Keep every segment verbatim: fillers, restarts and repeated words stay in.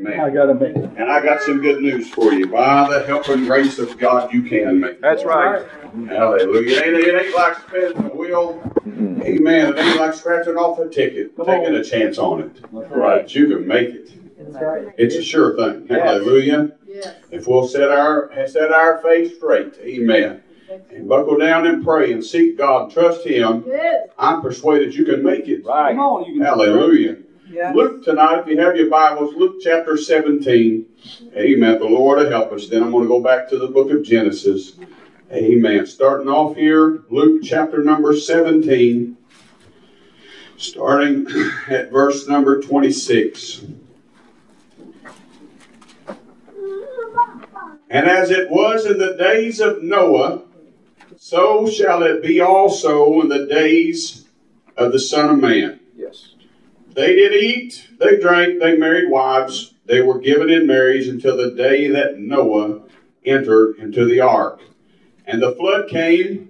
Amen. I gotta make it. And I got some good news for you. By the help and grace of God, you can make it. That's right. Hallelujah. It ain't, it ain't like spinning a wheel. Mm-hmm. Amen. It ain't like scratching off a ticket, Come taking on. a chance on it. That's right. But you can make it. That's right. It's a sure thing. Yes. Hallelujah. Yes. If we'll set our set our face straight. Amen. And buckle down and pray and seek God, trust Him. Yes. I'm persuaded you can make it. Right. Come on, you can. Hallelujah. Yes. Luke tonight, if you have your Bibles, Luke chapter seventeen. Amen. The Lord will help us. Then I'm going to go back to the book of Genesis. Amen. Starting off here, Luke chapter number seventeen, starting at verse number twenty-six. And as it was in the days of Noah, so shall it be also in the days of the Son of Man. Yes. They did eat, they drank, they married wives, they were given in marriage until the day that Noah entered into the ark. And the flood came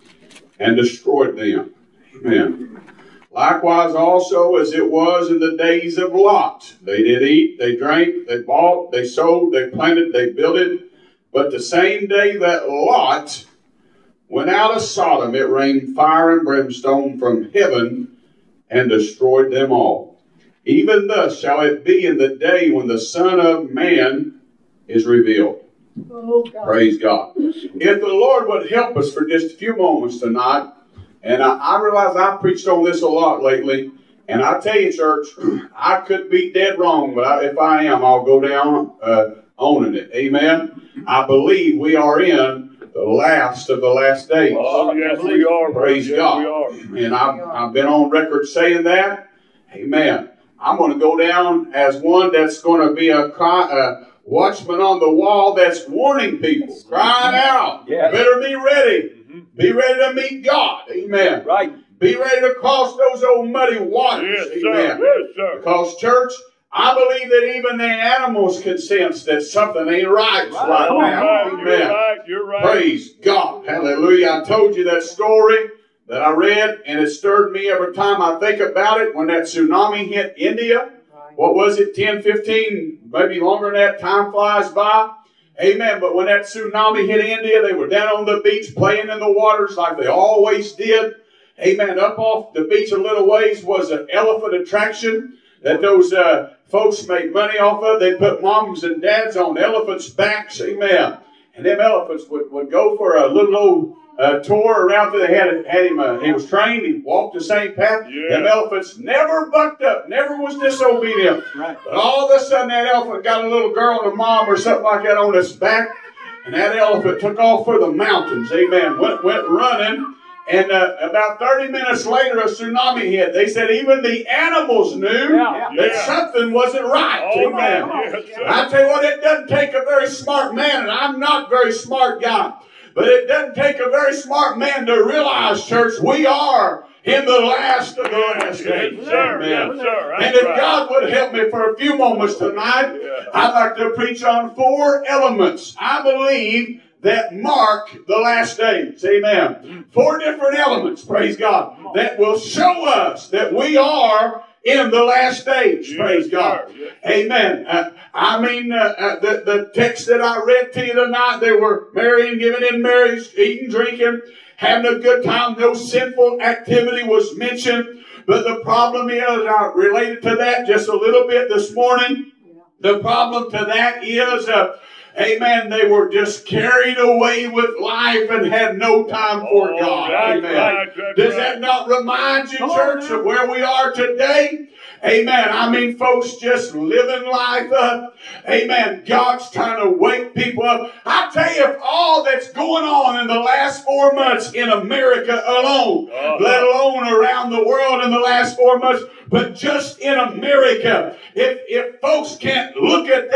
and destroyed them. Amen. Likewise also as it was in the days of Lot. They did eat, they drank, they bought, they sold, they planted, they builded. But the same day that Lot went out of Sodom, it rained fire and brimstone from heaven and destroyed them all. Even thus shall it be in the day when the Son of Man is revealed. Oh, God. Praise God. If the Lord would help us for just a few moments tonight, and I, I realize I've preached on this a lot lately, and I tell you, church, I could be dead wrong, but I, if I am, I'll go down uh, owning it. Amen. I believe we are in the last of the last days. Oh, yes, we are. Praise yes, God. We are. And I've, I've been on record saying that. Amen. I'm going to go down as one that's going to be a, a watchman on the wall that's warning people, crying out. Yes. Better be ready. Mm-hmm. Be ready to meet God. Amen. Right. Be ready to cross those old muddy waters. Yes, Amen. Sir. Yes, sir. Because, church, I believe that even the animals can sense that something ain't right right, right oh, now. right. Amen. You're right. You're right. Praise God. Hallelujah. I told you that story that I read, and it stirred me every time I think about it. When that tsunami hit India, what was it, ten, fifteen, maybe longer than that, time flies by. Amen. But when that tsunami hit India, they were down on the beach playing in the waters like they always did. Amen. Up off the beach a little ways was an elephant attraction that those uh, folks made money off of. They put moms and dads on elephants' backs. Amen. And them elephants would, would go for a little old uh, tour around. They had, had him, uh, he was trained, he walked the same path. Yeah. Them elephants never bucked up, never was disobedient. Right. But all of a sudden that elephant got a little girl and a mom or something like that on its back. And that elephant took off for the mountains. Amen. Went, went running. And uh, about thirty minutes later, a tsunami hit. They said even the animals knew yeah. that yeah. something wasn't right. Oh, Amen. Yes, I tell you what, it doesn't take a very smart man, and I'm not a very smart guy, but it doesn't take a very smart man to realize, church, we are in the last of the last days. Yes, sir. Yes, sir. And if right. God would help me for a few moments tonight, yeah. I'd like to preach on four elements I believe that mark the last days. Amen. Four different elements, praise God, that will show us that we are in the last days. Yes, praise God. Yes. Amen. Uh, I mean, uh, uh, the, the text that I read to you tonight, they were marrying, giving in marriage, eating, drinking, having a good time. No sinful activity was mentioned. But the problem is, I related to that just a little bit this morning. The problem to that is, uh, amen, they were just carried away with life and had no time for oh, God. Right, amen. Right, right, Does that not remind you, church, of where we are today? Amen. I mean, folks just living life up. Amen. God's trying to wake people up. I tell you, if all that's going on in the last four months in America alone, uh-huh. let alone around the world in the last four months, but just in America, if, if folks can't look at that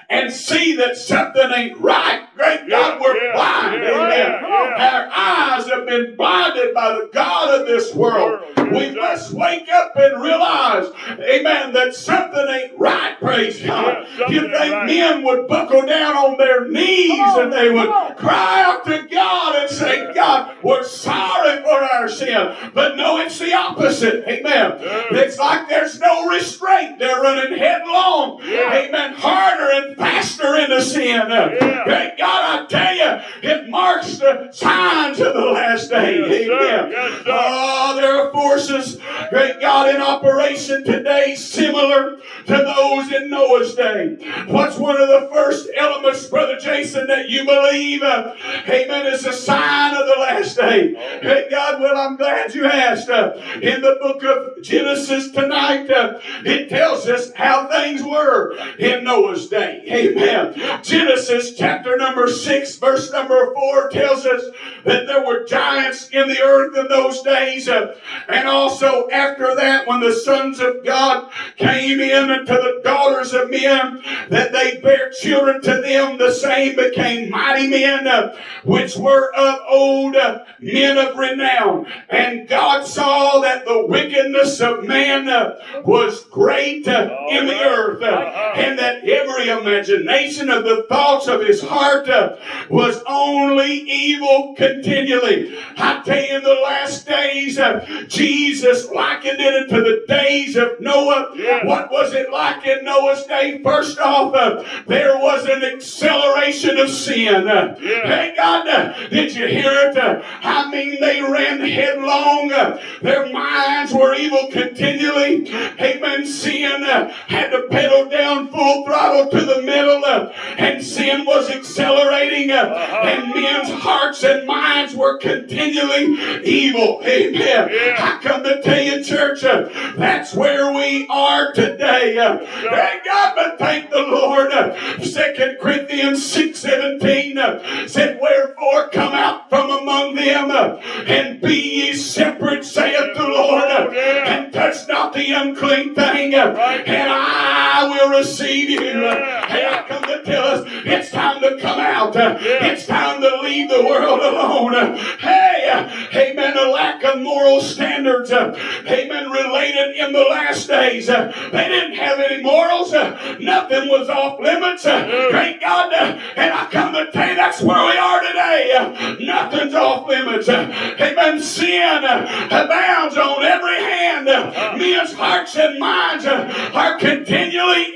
and see that something ain't right. Great God, Yeah, we're yeah, blind. yeah, Amen. yeah, yeah. Our eyes have been blinded by the God of this world. World, We yes, must wake up and realize, amen, that something ain't right, praise God. Yeah, You something think ain't right. men would buckle down on their knees and they would cry out to God and say, God, we're sorry for our sin. But no, it's the opposite. Amen. It's like there's no restraint. They're running headlong. Yeah. Amen. Harder and faster into sin. Yeah. Great God, I tell you, it marks the signs of the last day. Yes, sir. Amen. Yes, sir. Oh, there are forces, great God, in operation today similar to those in Noah's day. What's one of the first elements, Brother Jason, that you believe, uh, amen, is a sign of the last day? Great God, well, I'm glad you asked. Uh, in the book of Genesis tonight, uh, it tells us how things were in Noah's day. Amen. Genesis chapter number six, verse number four tells us that there were giants in the earth in those days. Uh, and also after that, when the sons of God came in unto the daughters of men, that they bare children to them, the same became mighty men, uh, which were of old, uh, men of renown. And God saw that the wickedness of man uh, was great uh, in the earth, uh, and that every imagination of the thoughts of his heart uh, was only evil continually. I tell you, in the last days, uh, Jesus likened it into the days of Noah. Yeah. What was it like in Noah's day? First off, uh, there was an acceleration of sin. Uh, Yeah. Hey God, uh, did you hear it? Uh, I mean, they ran headlong. Uh, their minds were evil continually. Amen. Sin uh, had to pedal down full throttle to the middle, uh, and sin was accelerating, uh, Uh-huh. and men's hearts and minds were continually evil. Amen. Yeah. I come to tell you, church, uh, that's where we are today. Uh, thank God, but thank the Lord. Uh, Second Corinthians six seventeen uh, said, wherefore come out from among them uh, and be ye separate, saith the Lord, uh, and touch not the unclean thing, uh, and I will receive you. Uh, hey, I come to tell us it's time to come out. Uh, it's time to leave the world alone. Uh, hey, uh, amen, a lack of moral standards, uh, amen, related in the last days. Uh, they didn't have any morals. Uh, nothing was off limits. Uh, thank God. Uh, and I come to tell you that's where we are today. Uh, nothing's off limits. Uh, amen. Sin uh, abounds on every hand. Uh, men's hearts and minds uh, are continually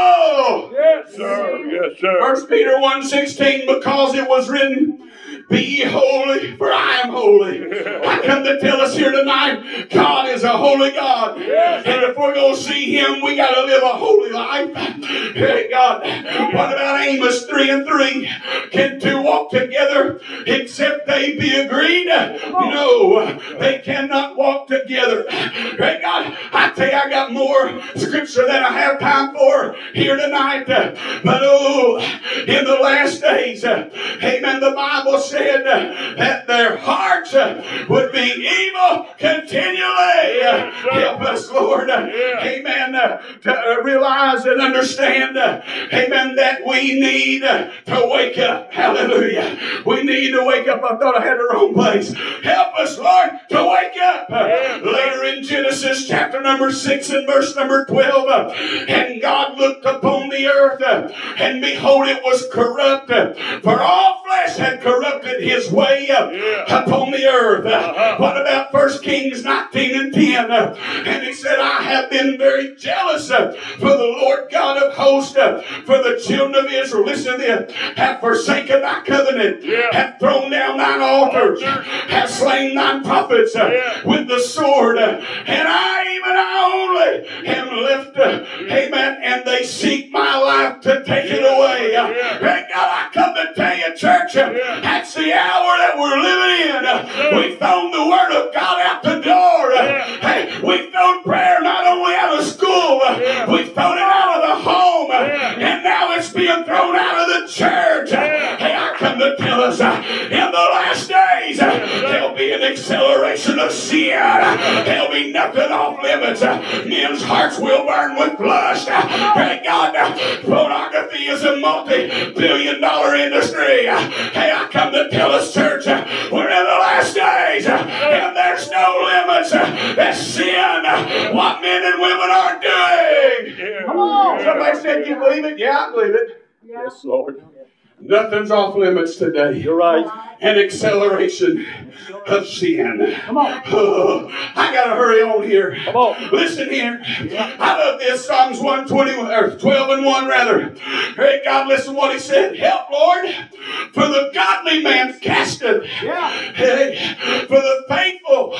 evil. Yes, sir. Yes, sir. First Peter one sixteen, because it was written, be ye holy, for I am holy. I come to tell us here tonight, God is a holy God. And if we're going to see Him, we got to live a holy life. Hey, God. What about Amos three and three? Can two walk together except they be agreed? No, they cannot walk together. Hey, God, I tell you, I got more scripture than I have time for here tonight. But oh, in the last days, amen, the Bible says that their hearts would be evil continually. Help us, Lord. Amen. To realize and understand, amen, that we need to wake up. Hallelujah. We need to wake up. I thought I had the wrong place. Help us, Lord, to wake up. Later in Genesis chapter number six and verse number twelve, and God looked upon the earth, and behold, it was corrupt, for all flesh had corrupted his way uh, Yeah. upon the earth. Uh, Uh-huh. What about First Kings nineteen and ten? Uh, and he said, I have been very jealous uh, for the Lord God of hosts, uh, for the children of Israel. Listen to this. Have forsaken thy covenant, Yeah. have thrown down thine altars, Altars. have slain thine prophets uh, Yeah. with the sword. Uh, and I, even I only, am left. Uh, amen. And they seek my life to take it away. Uh, Yeah. Thank God, I come to tell you, church, uh, Yeah. that's the hour that we're living in. Uh, sir. we've thrown the Word of God out the door. Uh, Yeah. hey, we've thrown prayer not only out of school, uh, Yeah. we've thrown it out of the home, uh, Yeah. and now it's being thrown out of the church. Uh, Yeah. hey, I come to tell us, uh, in the last days, uh, there'll be an acceleration of sin. Uh, there'll be nothing off limits. Uh, men's hearts will burn with lust. Uh, thank God, uh, pornography is among billion dollar industry. Hey, I come to tell us, church, we're in the last days, and there's no limits. That's sin. What men and women are doing. Come on. Somebody said, you believe it? Yeah, I believe it. Yes, Lord. Nothing's off limits today. You're right. An acceleration of sin. Come on. Oh, I got to hurry on here. Come on. Listen here. I love this. Psalms one twenty, or twelve and one rather. Hey, God, listen what he said. Help, Lord, for the godly man casteth. Yeah. Hey, for the faithful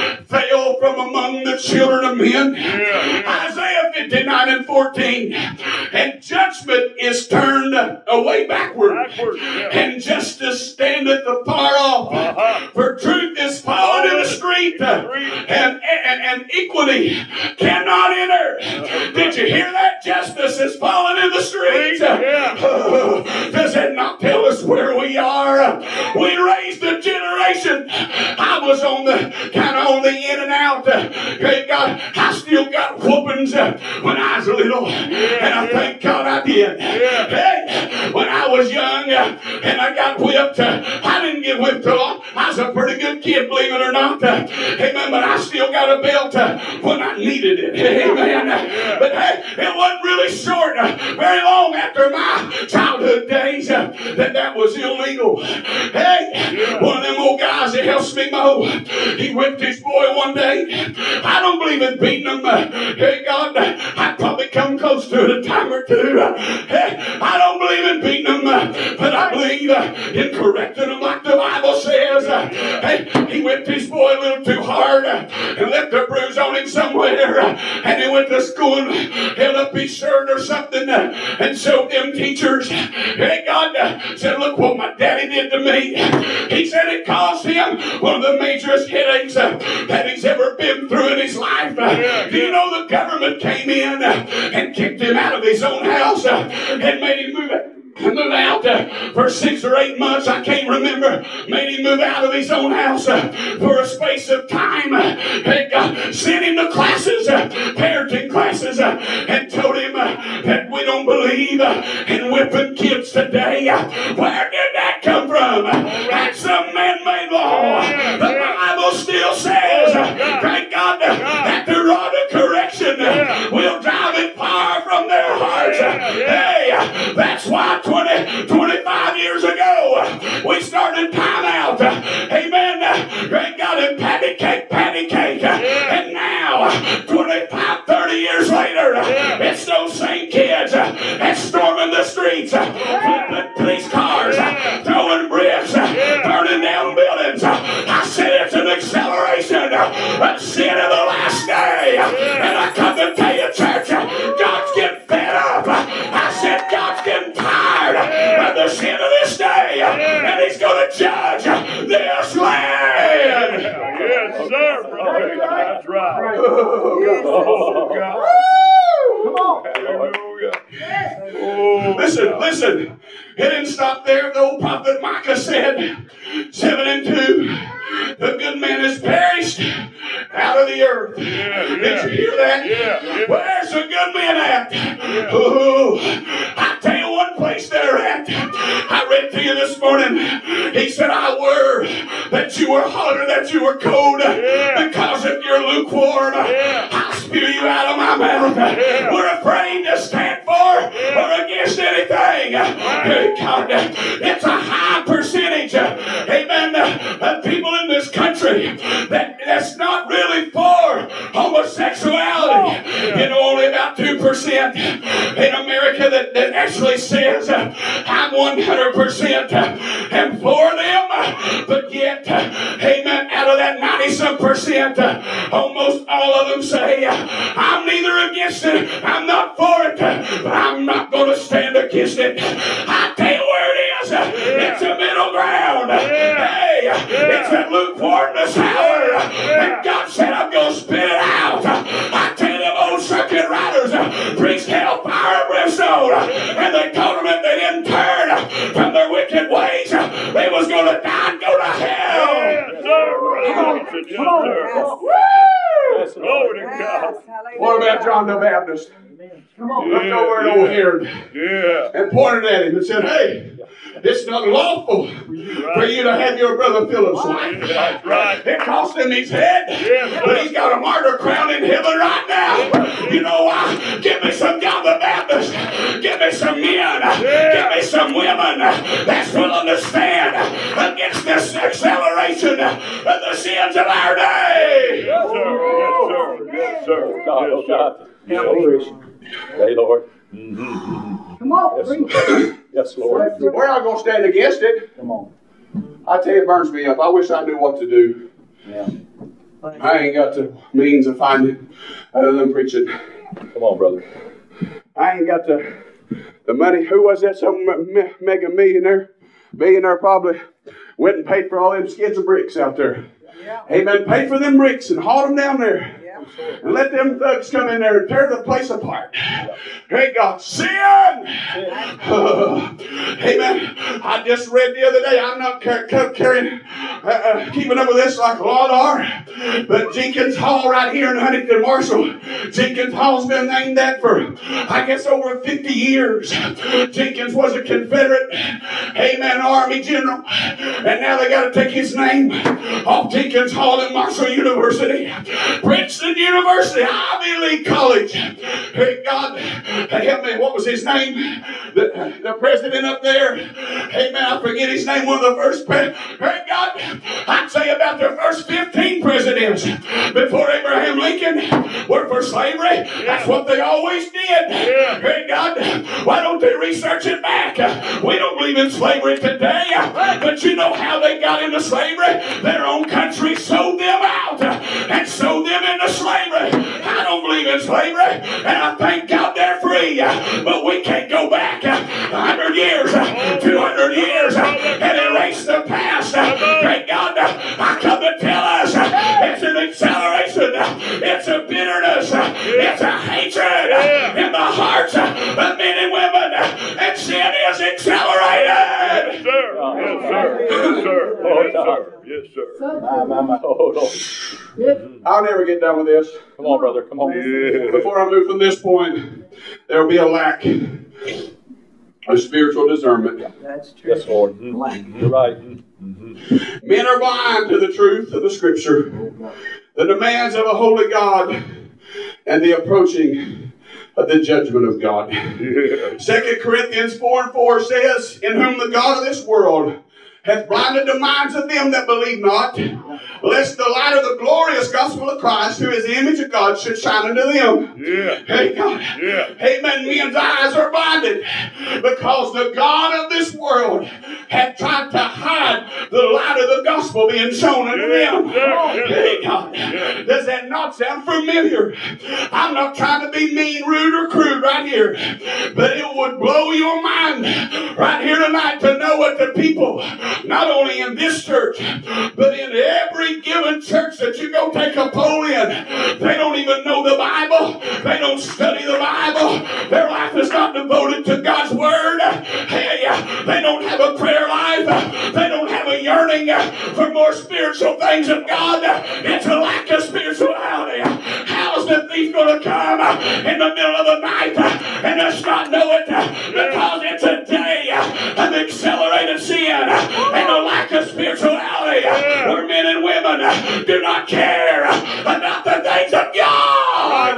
fail from among the children of men. Yeah. Isaiah fifty-nine and fourteen. And judgment is turned away backward. Backward, yeah. And justice standeth afar off. Uh-huh. For truth is fallen in the street, uh, and, and, and equity cannot enter. Uh-huh. Did you hear that? Justice is fallen in the street. Yeah. Uh, does it not tell us where we are? We raised a generation. I was on the kind of on the in and out. Uh, hey God, I still got whoopings uh, when I was little, yeah, and I yeah. thank God I did. Yeah. Hey, when I was young uh, and I got whipped, uh, I didn't get whipped a lot. I was a pretty good kid, believe it or not. Uh, amen. But I still got a belt uh, when I needed it. Amen. Uh, but hey, it wasn't really short uh, very long after my childhood days uh, that that was illegal. Hey, yeah. one of them old guys that helps me mow, he whipped his boy one day. I don't believe in beating him. Uh, hey, God, I'd probably come close to it a time or two. Uh, hey, I don't believe in beating him, uh, but I believe uh, in correcting him like the Bible says. Uh, hey, he whipped his boy a little too hard uh, and left a bruise on him somewhere. Uh, and he went to school and held up his shirt or something uh, and showed them teachers. Hey, God uh, said, look what my daddy did to me. He said it caused him one of the majorest headaches uh, that he's ever been through in his life. Uh, do you know the government came in uh, and kicked him out of his own house uh, and made him move it? Move out uh, for six or eight months, I can't remember. Made him move out of his own house uh, for a space of time. Uh, and uh, sent him to classes, uh, parenting classes, uh, and told him uh, that we don't believe uh, in whipping kids today. Uh, where did that come from? Uh, that's a man-made law. The Bible still says, uh, thank God, uh, that the rod of correction uh, will drive it far from their hearts. Uh, hey, uh, that's why twenty, twenty-five years ago, we started time out. Amen. Thank God in patty cake, patty cake. And now, twenty-five, thirty years later, it's those same kids that's storming the streets, flipping police cars, throwing bricks, burning down buildings. I said it's an acceleration of sin in the last day. And I come to tell you, church, God's getting fed up. I said God's getting tired of the sin of this day, and he's going to judge this land. Yes, sir, brother. That's right. Oh, God. Come on. Hallelujah. Oh, listen, God. listen. It didn't stop there. The old prophet Micah said, seven and two, the good man is perished out of the earth. Yeah, yeah. Did you hear that? Yeah, yeah. Where's the good man at? Yeah. Oh, I tell you one place they're at. I read to you this morning. He said, I were that you were hot or that you were cold. Yeah. Because if you're lukewarm, yeah. I'll spew you out of my mouth. Yeah. We're afraid to stand for yeah. or against anything. Right. God, it's a high percentage, amen, of people in this country that, that's not really for homosexuality. Yeah. You know, only about two percent in America that, that actually says, I'm one hundred percent am for them, but yet, amen, out of that ninety-some percent, almost all of them say, I'm neither against it, I'm not for it, but I'm not going to stand against it. I tell you where it is, yeah. It's a middle ground. Yeah. Hey, yeah. It's that lukewarmness hour, yeah. And God said, I'm going to spit it out. I tell you, them old circuit riders preached hellfire and brimstone, and they told them if they didn't turn from their wicked ways, they was going to die and go to hell. Yes, sir. Come on. Come on. Woo! Glory to God. What about John the Baptist? Come on. Looked over at old Herod Yeah. and pointed at him and said, hey, it's not lawful for you to have your brother Philip's wife. That's right. It cost him his head, Yes, but he's got a martyr crown in heaven right now. You know why? Give me some John the Baptist. Give me some men. Give me some women that's willing to stand against this acceleration of the sins of our day. Yes, sir. Yes, sir. Yes, sir. Yes, sir. Hey, Lord. Come on, Yes, yes, Lord. We're not going to stand against it. Come on. I tell you, it burns me up. I wish I knew what to do. Yeah. I ain't got the means of finding other than preaching. Come on, brother. I ain't got the the money. Who was that? Some me- mega millionaire, billionaire probably went and paid for all them skids of bricks out there. Yeah. Amen. Paid for them bricks and hauled them down there. Yeah. And let them thugs come in there and tear the place apart. Hey, God, sin! Uh, amen. I just read the other day, I'm not car- car- carrying, uh, uh, keeping up with this like a lot are, but Jenkins Hall right here in Huntington Marshall, Jenkins Hall's been named that for, I guess, over fifty years. Jenkins was a Confederate, amen, Army general, and now they got to take his name off Jenkins Hall at Marshall University. Princeton University, Ivy League College. Hey, God, help me. What was his name? The, the president up there. Hey, man, I forget his name. One of the first presidents. Hey, God, I'd say about the first fifteen presidents before Abraham Lincoln were for slavery. That's what they always did. Hey, God, why don't they research it back? We don't believe in slavery today, but you know how they got into slavery? Their own country sold them out and sold them into slavery. I don't believe in slavery, and I thank God they're free, but we can't go back a hundred years, two hundred years, and erase the past. Thank God, I come to tell us it's an acceleration, it's a bitterness, it's a hatred in the hearts of men and women, and sin is accelerated. Yes, sir. Yes, sir. Yes, sir. Yes, sir. Yes, sir. My, my, my. Oh, Lord. I'll never get done with this. Come on, brother. Come on. Yeah. Before I move from this point, there will be a lack of spiritual discernment. That's true. Yes, Lord. You're right. Men are blind to the truth of the Scripture, the demands of a holy God, and the approaching of the judgment of God. Yeah. Second Corinthians four and four says, in whom the God of this world hath blinded the minds of them that believe not, lest the light of the glorious gospel of Christ, who is the image of God, should shine unto them. Yeah. Hey, God. Yeah. Amen. Men's eyes are blinded because the God of this world had tried to hide the light of the gospel being shown unto them. Yeah, yeah, Hey, God. yeah. Does that not sound familiar? I'm not trying to be mean, rude, or crude right here, but it would blow your mind right here tonight to know what the people, not only in this church, but in every given church that you go take a poll in, they don't even know the Bible. They don't study the Bible. Their life is not devoted to God's Word. Hey, they don't have a prayer life. They don't have a yearning for more spiritual things of God. It's a lack of spirituality. How's the thief going to come in the middle of the night and us not know it? Because it's a day of accelerated sin and a lack of spirituality where men and women do not care about the things of God.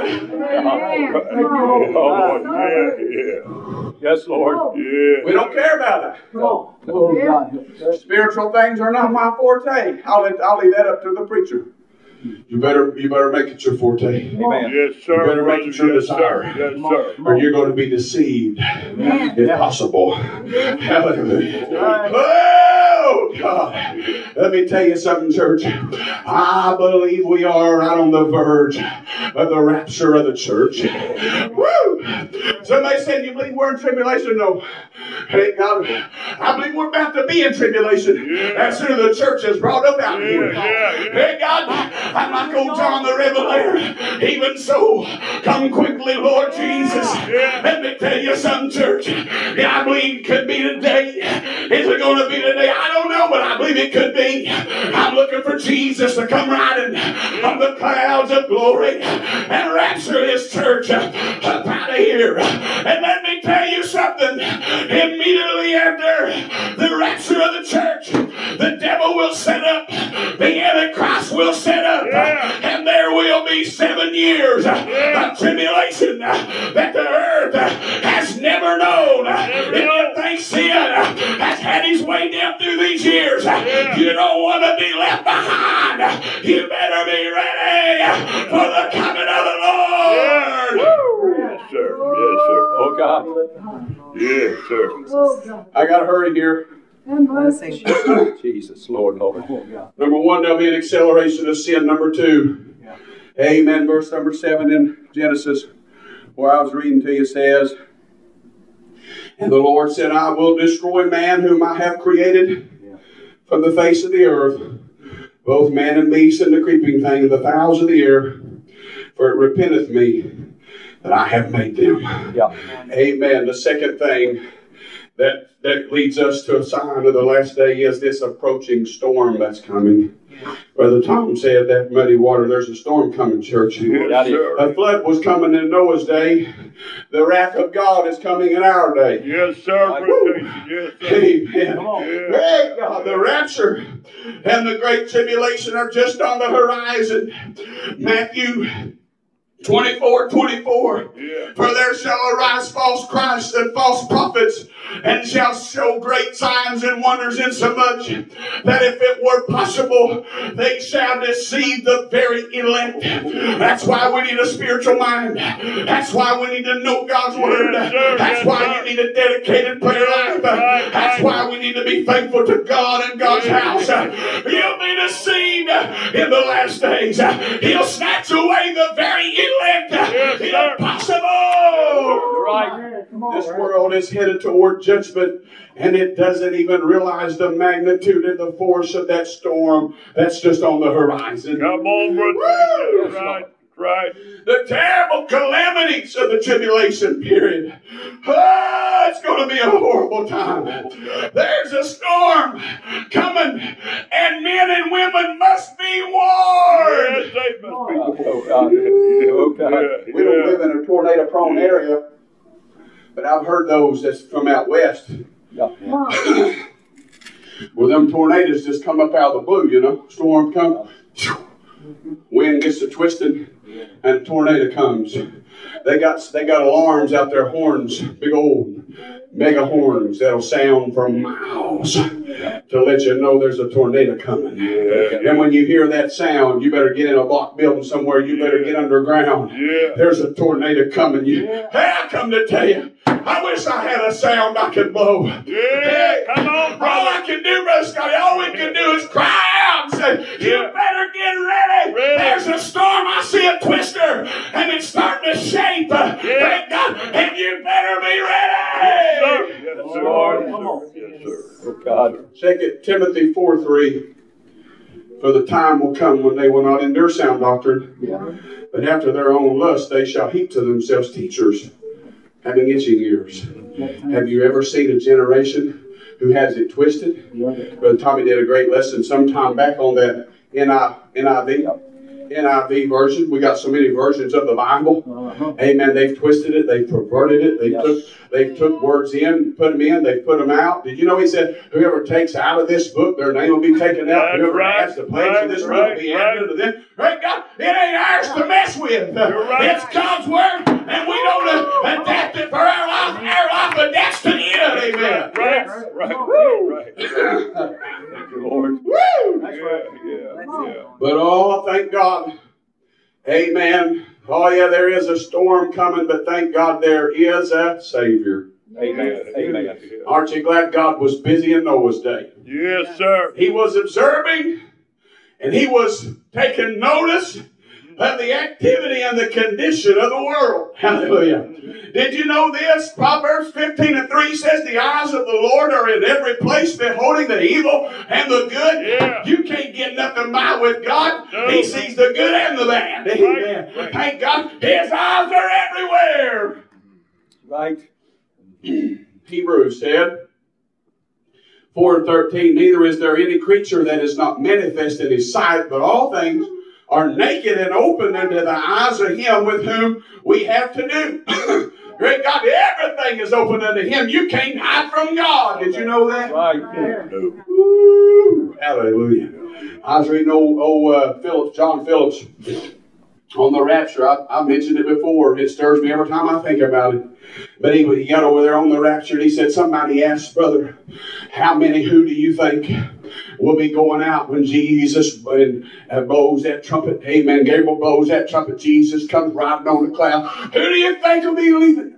Oh, yeah, yeah. Yes, Lord. Yeah. We don't care about it. Come on. Oh, God. Spiritual things are not my forte. I'll, let, I'll leave that up to the preacher. You better, you better make it your forte. Amen. Yes, sir. You better make brother. it your Yes, desire. sir. Yes, sir. Or you're going to be deceived, if possible. Hallelujah. Oh, God. Let me tell you something, church. I believe we are right on the verge of the rapture of the church. Woo! Somebody said, you believe we're in tribulation? No. Hey, God, I believe we're about to be in tribulation Yeah. as soon as the church is brought up out Yeah, here. yeah, yeah. Hey, God, I'm like old John the Revelator. Even so, come quickly, Lord Jesus. Yeah. Let me tell you something, church. Yeah, I believe it could be today. Is it going to be today? I don't know, but I believe it could be. I'm looking for Jesus to come riding on the clouds of glory and rapture this church up out of of here. And let me tell you something. Immediately after the rapture of the church, the devil will set up, the Antichrist will set up, Yeah. and there will be seven years Yeah. of tribulation that the earth has never known. Never If you known. think sin has had his way down through these years, Yeah. you don't want to be left behind. You better be ready for the coming of the Lord. Yes, sir. Yes, sir. Oh, God. Yes, sir. Oh, God. I got to hurry here. Have mercy. Jesus, Lord, Lord. Number one, there'll be an acceleration of sin. Number two, amen. Verse number seven in Genesis, where I was reading to you, says, and the Lord said, I will destroy man whom I have created from the face of the earth, both man and beast and the creeping thing and the fowls of the air, for it repenteth me that I have made them. Yeah. Amen. The second thing that, that leads us to a sign of the last day is this approaching storm that's coming. Brother Tom said that muddy water, there's a storm coming, church. Yes, sir. A flood was coming in Noah's day. The wrath of God is coming in our day. Yes, sir. Appreciation. Yes, sir. Amen. Yeah. Hey, God, the rapture and the great tribulation are just on the horizon. Matthew twenty-four, twenty-four. Yeah. For there shall arise false Christs and false prophets, and shall show great signs and wonders, insomuch that if it were possible, they shall deceive the very elect. That's why we need a spiritual mind. That's why we need to know God's word. Yes, sir. That's Yes, why sir. you need a dedicated prayer life. Right, That's right. why we need to be faithful to God and God's Yes. house. You'll be deceived in the last days. He'll snatch away the very elect. Yes, sir. Impossible. You're right. Come on, This brother. world is headed toward judgment, and it doesn't even realize the magnitude and the force of that storm that's just on the horizon. Come on, brother. Woo! That's right. Right. The terrible calamities of the tribulation period. Oh, it's going to be a horrible time. There's a storm coming, and men and women must be warned. Yes, they must be. Oh, God. Oh, God. Yeah, We don't yeah. live in a tornado-prone area, but I've heard those that's from out west. Yeah. Come on. Well, them tornadoes just come up out of the blue, you know. Storm comes, wind gets to twisting, and a tornado comes. They got they got alarms out there, horns, big old mega horns that'll sound for miles to let you know there's a tornado coming. Yeah. And when you hear that sound, you better get in a block building somewhere. You better get underground. Yeah. There's a tornado coming. You, hey, I come to tell you, I wish I had a sound I could blow. Yeah. Come on, All brother. I can do, Brother Scotty, all we can do is cry out and say, you Yeah. better get ready. Ready. There's a storm. I see a twister, and it's starting to shape. Yeah. Thank God. And you better be Yes, ready. sir. Yes, sir. Lord. Yes, sir. Oh, God. Second Timothy four three. For the time will come when they will not endure sound doctrine, but after their own lust they shall heap to themselves teachers, having itching ears. Have you ever seen a generation who has it twisted? Brother Tommy did a great lesson some time back on that N I V. N I V version. We got so many versions of the Bible. Amen. They've twisted it. They've perverted it. They Yes. took they took words in, put them in. They put them out. Did you know he said, "Whoever takes out of this book, their name will be taken out. That's Whoever right, adds the plagues right, of this book right, will be right. added to them." Right, God, it ain't ours to mess with. right. It's God's word, and we don't uh, adapt it for our life. Our life adapts to it. Amen. Right. Right. Right. Thank you, Lord. Woo! Yeah. Yeah. Yeah. But oh, thank God. Amen. Oh, yeah, there is a storm coming, but thank God there is a Savior. Amen. Amen. Aren't you glad God was busy in Noah's day? Yes, sir. He was observing, and he was taking notice of the activity and the condition of the world. Hallelujah. Did you know this? Proverbs fifteen and three says, the eyes of the Lord are in every place, beholding the evil and the good. Yeah. You can't get nothing by with God. No. He sees the good and the bad. Amen. Right. Thank God. His eyes are everywhere. Right. Hebrews said, four and thirteen, neither is there any creature that is not manifest in his sight, but all things are naked and open unto the eyes of him with whom we have to do. Great God, everything is open unto Him. You can't hide from God. Did you know that? Right. Woo. Hallelujah. I was reading old, old uh, Phillips, John Phillips on the rapture. I, I mentioned it before. It stirs me every time I think about it. But he, he got over there on the rapture and he said, somebody asked, brother, how many, who do you think will be going out when Jesus and, uh, blows that trumpet? Amen. Gabriel blows that trumpet. Jesus comes riding on the cloud. Who do you think will be leaving?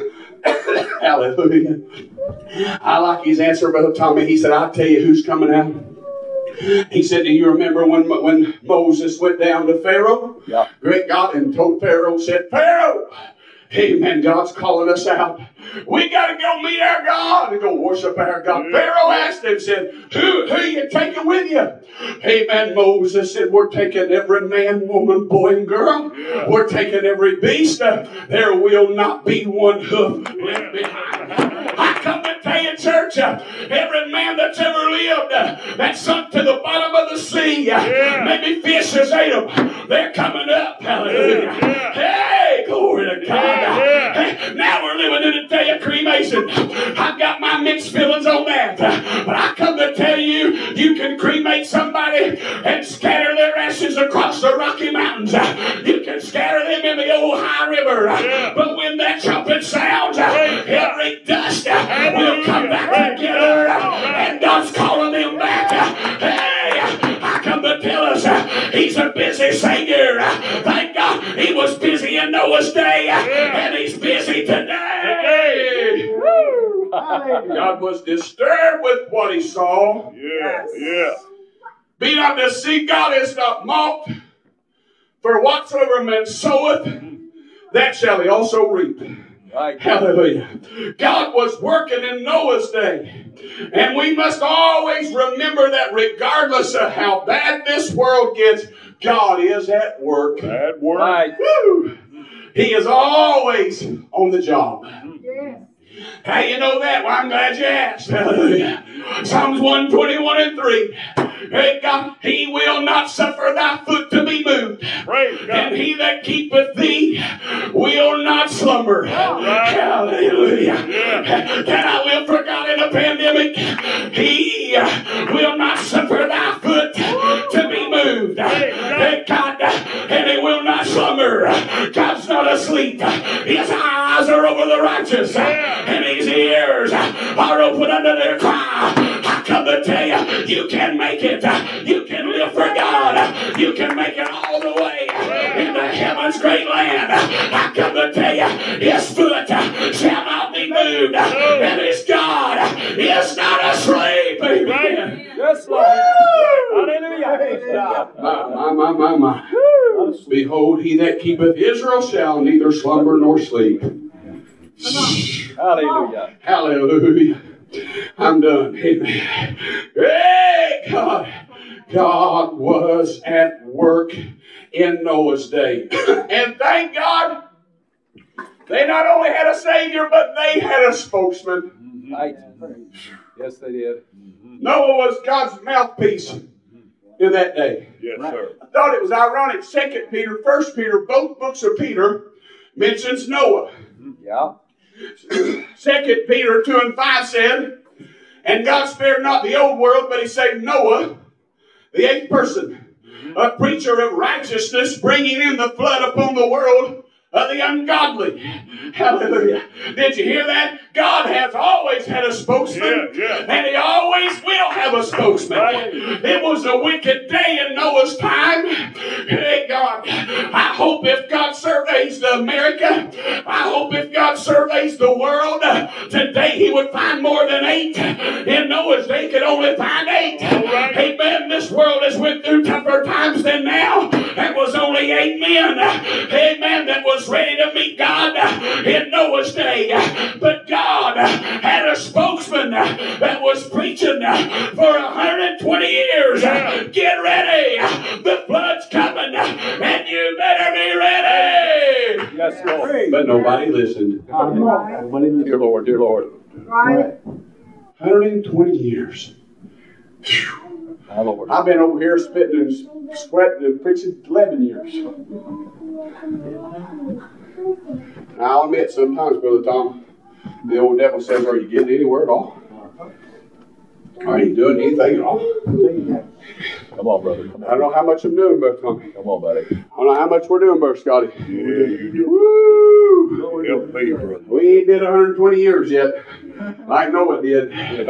Hallelujah. I like his answer, Brother Tommy. He said, I'll tell you who's coming out. He said, do you remember when, when Moses went down to Pharaoh? Yeah. Great God, and told Pharaoh, said, Pharaoh, amen, God's calling us out. We got to go meet our God and go worship our God. Yeah. Pharaoh asked him, said, who, who are you taking with you? Amen. Moses said, we're taking every man, woman, boy, and girl. Yeah. We're taking every beast. Uh, there will not be one hoof left behind. I come to tell you, church, uh, every man that's ever lived uh, that sunk to the bottom of the sea, uh, yeah. maybe fish has ate them. They're coming up. Hallelujah. Yeah. Hey, glory to God. Yeah. Yeah. Hey, now we're living in a day of cremation. I've got my mixed feelings on that. But I come to tell you, you can cremate somebody and scatter their ashes across the Rocky Mountains. You can scatter them in the Ohio River. Yeah. But when that trumpet sounds, every dust will come back together. And God's calling them back. Hey, I come to tell us He's a busy Savior. Thank God He was busy in Noah's day. And He's busy today. God was disturbed with what He saw. Yeah, yeah. Be not deceived, God is not mocked. For whatsoever man soweth, that shall he also reap. Right. Hallelujah. God was working in Noah's day. And we must always remember that regardless of how bad this world gets, God is at work. At work. Right. Woo. He is always on the job. Yes. How you know that? Well, I'm glad you asked. Hallelujah. Psalms one twenty-one and three. Hey God, He will not suffer thy foot to be moved. Praise God. And He that keepeth thee will not slumber. Right. Hallelujah. Yeah. Can I live for God in a pandemic? He will not suffer thy foot to be moved. Hey God, and He will not slumber. God's not asleep. His eyes are over the righteous. Yeah. And His ears are open unto their cry. I come to tell you, you can make it. You can live for God. You can make it all the way into heaven's great land. I come to tell you, His foot shall not be moved. And His God is not asleep. Amen. Yes, Lord. Hallelujah. My, my, my, my, my. Behold, He that keepeth Israel shall neither slumber nor sleep. Hallelujah. Hallelujah. I'm done. Amen. Hey, God. God was at work in Noah's day. And thank God, they not only had a Savior, but they had a spokesman. Right. Yes, they did. Noah was God's mouthpiece in that day. Yes, sir. I thought it was ironic. Second Peter, First Peter, both books of Peter mentions Noah. Yeah. Second Peter two and five said, and God spared not the old world, but He saved Noah, the eighth person, a preacher of righteousness, bringing in the flood upon the world of the ungodly. Hallelujah. Did you hear that? God has always had a spokesman. Yeah, yeah. And He always will have a spokesman. Right. It was a wicked day in Noah's time. Hey, God, I hope if God surveys the America, I hope if God surveys the world, today He would find more than eight. In Noah's day, He could only find eight. Right. Amen. This world has went through tougher times than now. There was only eight men. Amen. That was ready to meet God in Noah's day. But God had a spokesman that was preaching for one hundred twenty years. Get ready. The flood's coming. And you better be ready. Yes, Lord. But nobody listened. Dear Lord, dear Lord. Right. one hundred twenty years. Whew. My Lord. I've been over here spitting and sweating and preaching eleven years. Now, I'll admit, sometimes, Brother Tom, the old devil says, are you getting anywhere at all? Are you doing anything at all? Come on, brother. Come I don't know how much I'm doing, Brother Tommy. Come on, buddy. I don't know how much we're doing, Brother Scotty. Yeah, you do. Woo! Help me, brother. We ain't did one hundred twenty years yet, like Noah did.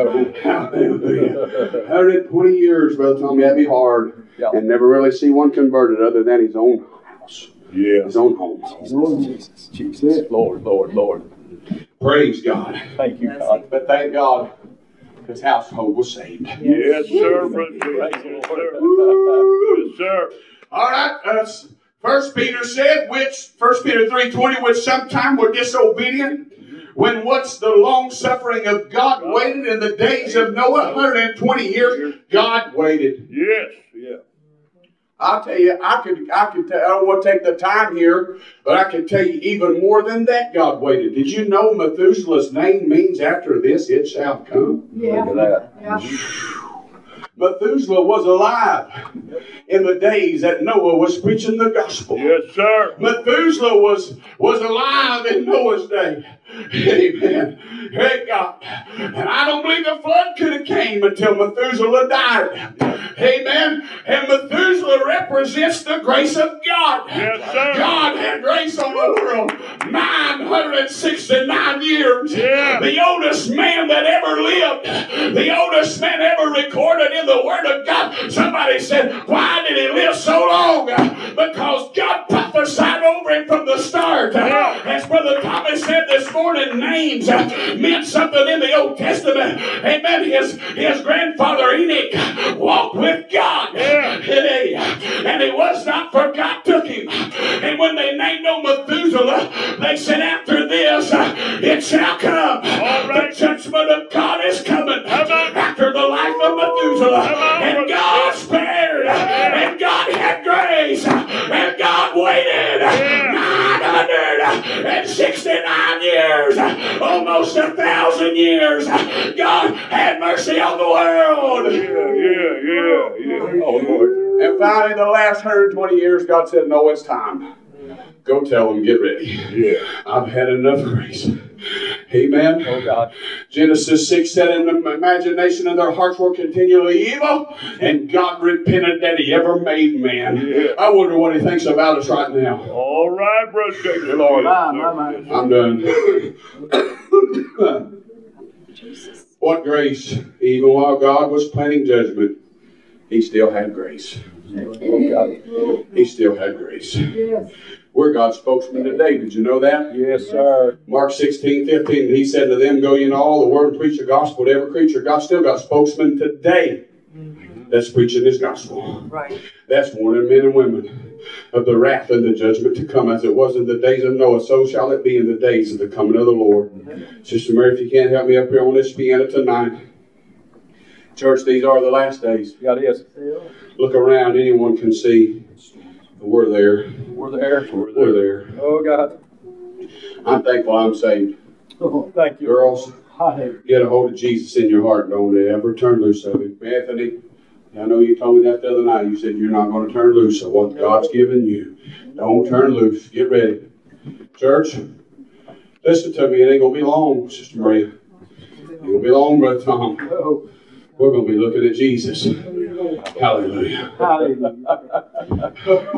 Hallelujah. one hundred twenty years, Brother Tommy, that'd be hard. Yeah. And never really see one converted other than his own house, Yeah. his own home. Jesus, Jesus. Lord, Lord, Lord. Praise God. Thank you, God. But thank God his household was saved. Yes, sir, brother. Yes, sir. Yes, sir. All right. Uh, First Peter said, which First Peter three twenty, which sometime were disobedient, when once the long suffering of God waited in the days of Noah, one hundred twenty years, God waited. Yes, yeah. I'll tell you, I could, I could, tell, I don't want to take the time here, but I can tell you even more than that. God waited. Did you know Methuselah's name means after this it shall come? Yeah. Look at that. Yeah. Methuselah was alive in the days that Noah was preaching the gospel. Yes, sir. Methuselah was, was alive in Noah's day. Amen. Hey, God. And I don't believe the flood could have came until Methuselah died. Amen. And Methuselah represents the grace of God. Yes, sir. God had grace on the world nine hundred sixty-nine years. Yeah. The oldest man that ever lived. The oldest man ever recorded in the Word of God. Somebody said, why did he live so long? Because God prophesied over him from the start. Yeah. As Brother Thomas said this morning, names meant something in the Old Testament. Amen. His, his grandfather Enoch walked with God. Yeah. And he was not, for God took him. And when they named him Methuselah, they said, after this, it shall come. All right. The judgment of God is coming. Come on. After the life of Methuselah. Come on, And brother. God spared. And God had grace. And God waited. nine hundred sixty-nine years. Almost a thousand years. God had mercy on the world. Yeah, yeah, yeah, yeah. Oh, Lord. And finally, the last one hundred twenty years, God said, no, it's time. Go tell them, get ready. Yeah. I've had enough grace. Amen. Oh, God. Genesis six said, in the imagination of their hearts were continually evil, and God repented that he ever made man. Yeah. I wonder what he thinks about us right now. All right, brother. Thank you, Lord. Yes, My, sir. my, Yes, sir. I'm done. What grace? Even while God was planning judgment, he still had grace. Oh, God. He still had grace. yes. We're God's spokesman today. Did you know that? Yes, sir. Mark sixteen fifteen, he said to them, go ye into all the world and preach the gospel to every creature. God still got spokesmen today that's preaching his gospel. Right. That's warning men and women of the wrath and the judgment to come. As it was in the days of Noah, so shall it be in the days of the coming of the Lord. Sister Mary, if you can't help me up here on this piano tonight. Church, these are the last days. God is. Look around, anyone can see. We're there. We're there. We're there. Oh, God. I'm thankful I'm saved. Oh, thank you. Girls, Hallelujah. get a hold of Jesus in your heart. Don't ever turn loose of him. Anthony, I know you told me that the other night. You said you're not going to turn loose of what God's given you. Don't turn loose. Get ready. Church, listen to me. It ain't going to be long, Sister Maria. It ain't going to be long, Brother Tom. Oh, We're going to be looking at Jesus. Hallelujah. hallelujah.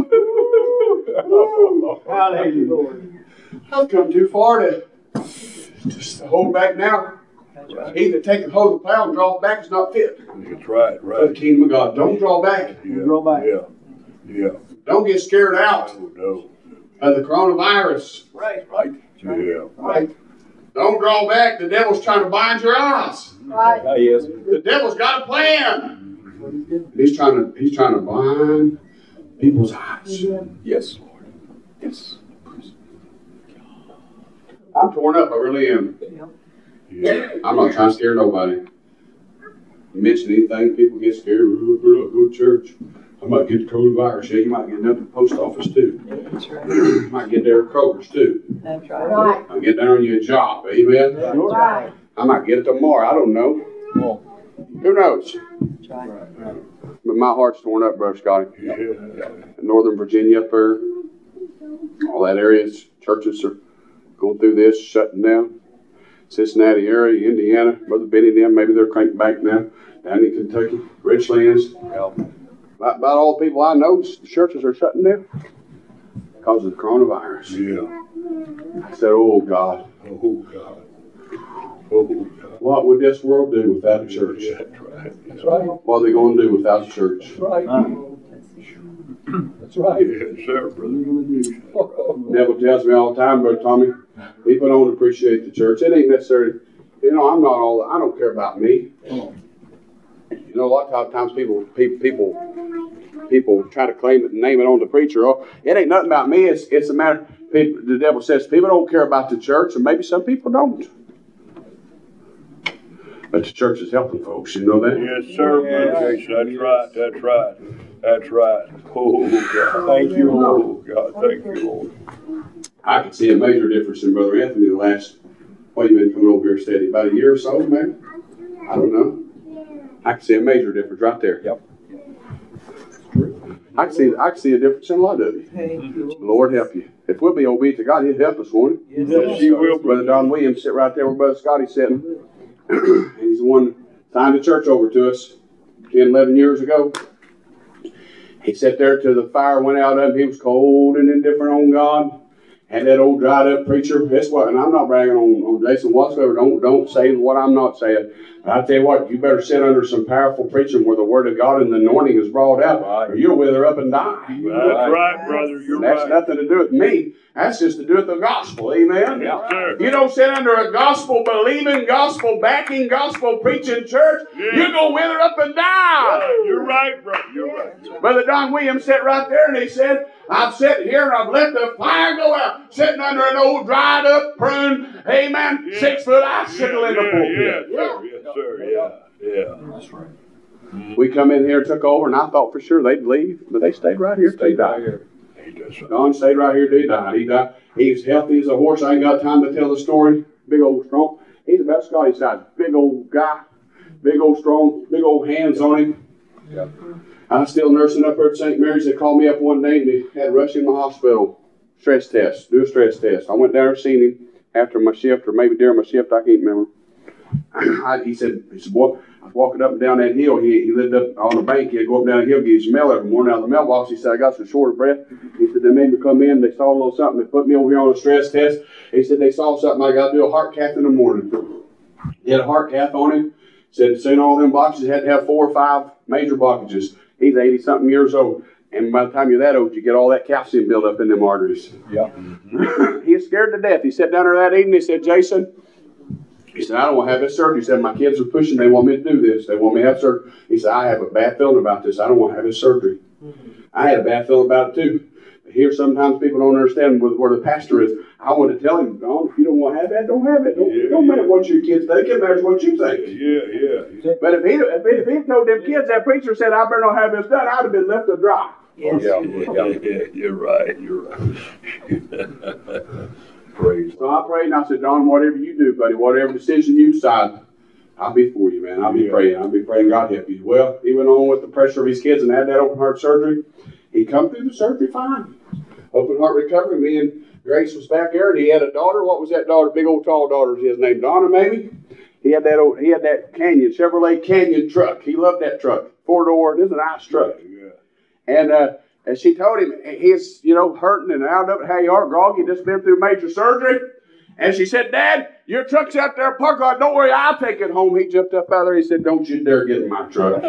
Hallelujah. I've come too far to just hold back now. Either take a hold of the plow and draw back is not fit That's right, for the right. kingdom of God. Don't draw back. Yeah, Draw back. Yeah, yeah. Don't get scared out Oh, no. of the coronavirus. Right, right. Yeah. Right? Don't draw back. The devil's trying to bind your eyes. Right. God is. The devil's got a plan. He's trying to he's trying to blind people's eyes. Yes, Lord. Yes. I'm torn up. I really am. Yeah. I'm not trying to scare nobody. You mention anything, people get scared. Ooh, Go go to church. I might get the coronavirus. Yeah, you might get down to the post office too. That's right. You might get there at Kroger's too. That's right. I might get down on your job. Amen. Right. I might get it tomorrow. I don't know. Come on. Who knows? That's right. But my heart's torn up, Brother Scotty. Yeah. Northern Virginia up there, all that area is churches are going through this, shutting down. Cincinnati area, Indiana, Brother Benny and them, maybe they're cranking back now. Down in Kentucky, Richlands. About, about all the people I know, the churches are shutting down because of the coronavirus. Yeah. I said, oh God. Oh, God. Oh, God. What would this world do without a church? Yeah, that's right. That's right. What are they going to do without a church? That's right. That's right. Yes, sir, brother. The devil tells me all the time, Brother Tommy, people don't appreciate the church. It ain't necessarily, you know, I'm not all, I don't care about me. You know, a lot of times people, people, people, people try to claim it and name it on the preacher. Oh, it ain't nothing about me. It's, it's a matter. People, the devil says people don't care about the church, and maybe some people don't. But the church is helping folks. You know that? Yes, sir, brother. Yes, that's right. That's right. That's right. Oh, God. Thank you, Lord. Oh, God. Thank you, Lord. I can see a major difference in Brother Anthony the last, what, you've been coming over here steady, about a year or so, maybe? I don't know. I can see a major difference right there. Yep. I can see I can see a difference in a lot of you. The Lord help you. If we'll be obedient to God, He'll help us, won't He? Yes, He will, Brother Don Williams sit right there where Brother Scotty's sitting. And he's the one that signed the church over to us ten, eleven years ago. He sat there till the fire went out of him. He was cold and indifferent on God. Had that old dried up preacher. That's what, and I'm not bragging on, on Jason whatsoever. Don't don't say what I'm not saying. But I tell you what, you better sit under some powerful preaching where the word of God and the anointing is brought out, or you'll wither up and die. That's right, brother. You're And that's right. nothing to do with me. That's just to do with the gospel. Amen. Yes, sir. You don't sit under a gospel believing, gospel backing, gospel preaching church. Yeah. You're going to wither up and die. You're right, brother. You're right. Brother Don Williams sat right there and he said, I've sat here and I've let the fire go out, sitting under an old dried up prune, amen, Yeah. six foot icicle in the yeah, pulpit. yeah, sir. Yes, sir. Yeah. Yeah. That's right. We come in here and took over, and I thought for sure they'd leave, but they stayed right here till he died. He does something. Don stayed right here till he died. He died. He's healthy as a horse. I ain't got time to tell the story. Big old strong. He's about Scotty's size. Big old guy. Big old strong. Big old hands on him. Yep. I was still nursing up here at Saint Mary's. They called me up one day and they had to rush him to the hospital. Stress test. Do a stress test. I went down there and seen him after my shift, or maybe during my shift. I can't remember. I, he said, he said, boy, I was walking up and down that hill. He, he lived up on the bank. He'd go up down the hill, get his mail every morning out of the mailbox. He said, I got some short of breath. He said, they made me come in. They saw a little something. They put me over here on a stress test. He said, they saw something. I got to do a heart cath in the morning. He had a heart cath on him. Said, seen all them blockages, had to have four or five major blockages. He's eighty-something years old. And by the time you're that old, you get all that calcium built up in them arteries. Yep. He is scared to death. He sat down there that evening. He said, Jason, he said, I don't want to have this surgery. He said, my kids are pushing. They want me to do this. They want me to have surgery. He said, I have a bad feeling about this. I don't want to have this surgery. Mm-hmm. I had a bad feeling about it too. But here, sometimes people don't understand where, where the pastor is. I want to tell him, oh, if you don't want to have that, don't have it. Don't, Yeah, don't yeah. matter what your kids think. It matters what you think. Yeah, yeah. But if he, if he, if he told them kids, that preacher said, I better not have this done, I'd have been left to dry. Yes. Yeah, yeah, yeah, you're right. You're right. Praise. So I prayed and I said, Don, whatever you do, buddy, whatever decision you decide, I'll be for you, man. I'll be Yeah. praying. I'll be praying God help you. Well, he went on with the pressure of his kids and had that open heart surgery. He come through the surgery fine. Open heart recovery. Me and Grace was back there, and he had a daughter. What was that daughter? Big old tall daughter. Was his name Donna, maybe? He had that old. He had that Canyon Chevrolet Canyon truck. He loved that truck. Four door. This is a nice truck. Yeah. And uh, and she told him he's, you know, hurting and out of it. Hey, you are groggy. Just been through major surgery. And she said, Dad, your truck's out there parked. Lot. Don't worry, I'll take it home. He jumped up out there. He said, don't you dare get in my truck.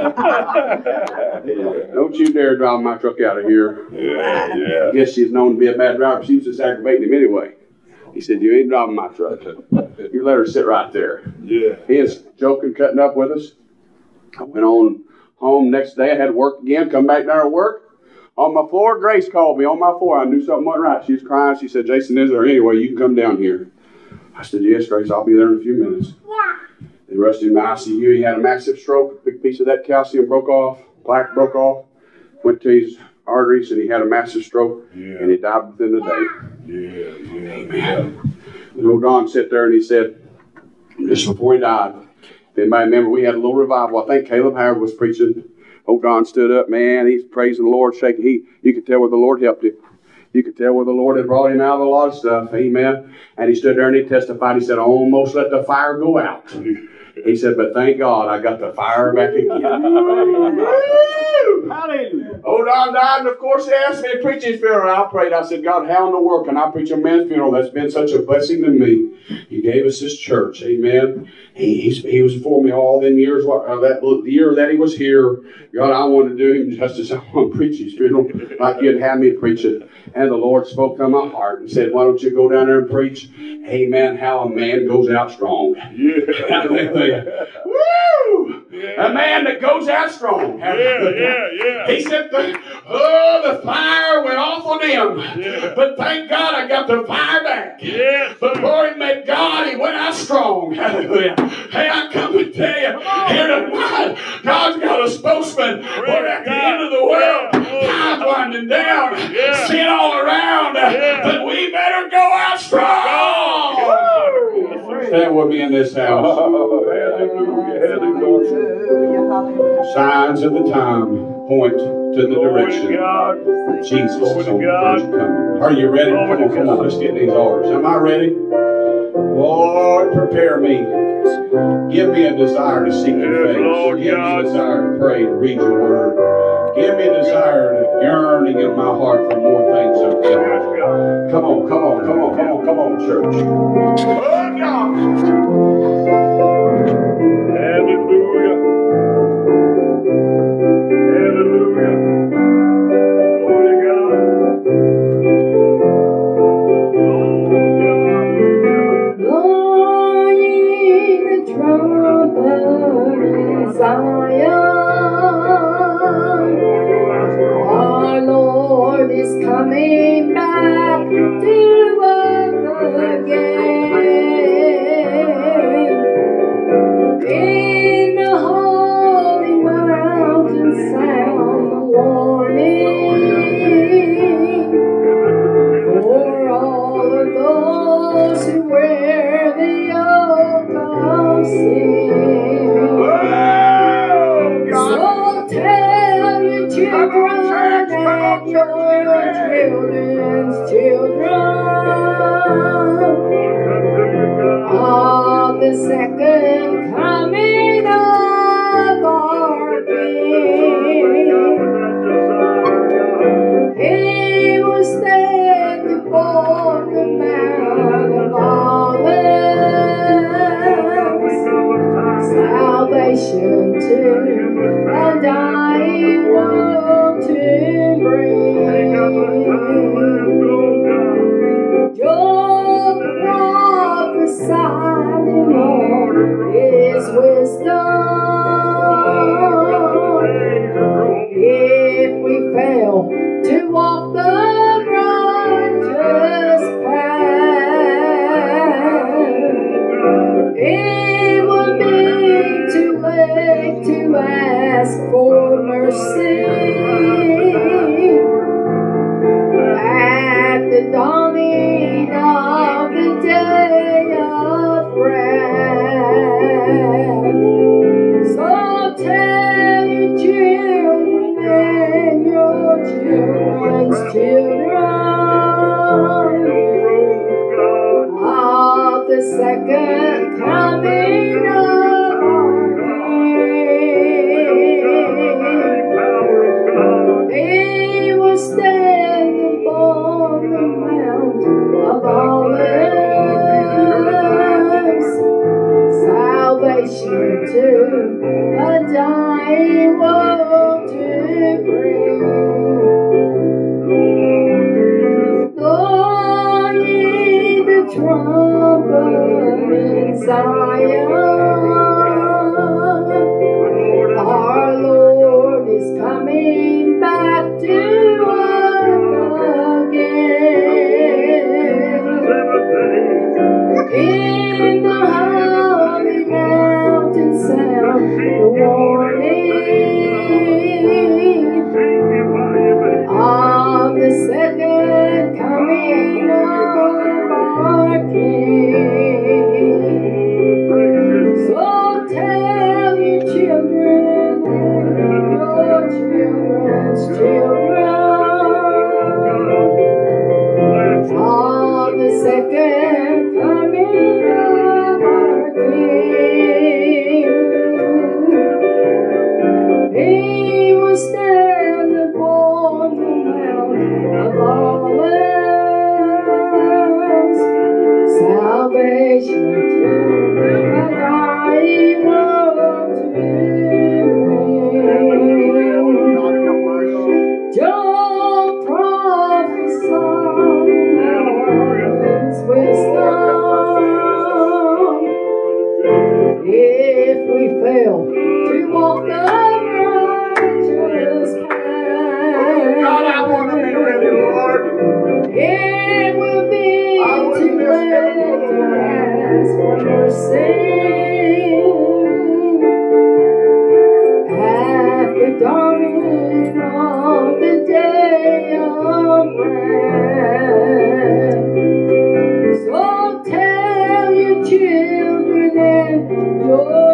Don't you dare drive my truck out of here. Yeah, yeah. I guess she's known to be a bad driver. She was just aggravating him anyway. He said, you ain't driving my truck. You let her sit right there. Yeah. He is joking, cutting up with us. I went on home next day. I had to work again, come back down to work. On my floor, Grace called me on my floor. I knew something wasn't right. She was crying. She said, Jason, is there any way you can come down here? I said, yes, Grace, I'll be there in a few minutes. They rushed him to I C U. He had a massive stroke. A big piece of that calcium broke off. Plaque broke off. Went to his arteries, and he had a massive stroke. Yeah. And he died within a day. Yeah, yeah. Amen. And old Don sat there, and he said, just before he died, if anybody remember, we had a little revival. I think Caleb Howard was preaching. Old Don stood up, man. He's praising the Lord, shaking. He, you could tell where the Lord helped him. You could tell where the Lord had brought him out of a lot of stuff. Amen. And he stood there and he testified. He said, I almost let the fire go out. He said, but thank God I got the fire back again. Hallelujah. Oh, Don died, and of course they asked me to preach his funeral. I prayed. I said, God, how in the world can I preach a man's funeral that's been such a blessing to me? He gave us his church. Amen. He, he, he was for me all them years, uh, that the year that he was here. God, I wanted to do him justice. I want to preach his funeral like you'd have me preach it. And the Lord spoke to my heart and said, why don't you go down there and preach? Amen. How a man goes out strong. Yeah. Woo! Yeah. A man that goes out strong. Yeah, yeah, yeah. He said, the, oh, the fire went off on him. Yeah. But thank God I got the fire back. Yes, sir. Before he met God, he went out strong. Hallelujah. Hey, I come to tell you, here tonight, God's got a spokesman. We're at the end of the world. Time's winding down. Yeah. Sin all around. Yeah. But we better go out strong. Stand with me in this house. Oh, hallelujah, hallelujah. Signs of the time point to the Glory direction. to God. Jesus Glory is to on the God. first coming. Are you ready? Glory Come to on, come God. on. Let's get these orders. Am I ready? Lord, prepare me. Give me a desire to seek your Yes, face. Lord Give me God. a desire to pray, to read your word. Give me a desire, to yearning in my heart for more things of Yes, God. God. Come on, come on, come on, come on, come on, church. Oh, God. Hallelujah. Hallelujah. Glory to God. Blowing the trumpet in Zion, our Lord is coming back to earth again. In the holy mountain sound the warning for all of those who wear the yoke of sin. So tell your children and your children's children of the second coming of our King. He will stand upon the Mount of Olives, salvation to a dying world to bring. Job prophesied in all his wisdom. If we fail to walk the righteous path, it will be too late to ask for mercy. At the dawning of the day of wrath. So tell your children and your children's children of the second coming of our King. He will stand upon the Mount of Olives, salvation to a dying world to bring. Blow ye the trumpet in Zion, our Lord is coming back to earth again. In the holy mountain sound the warning of the second coming of our King. So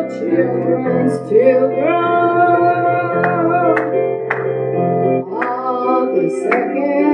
children's children of the second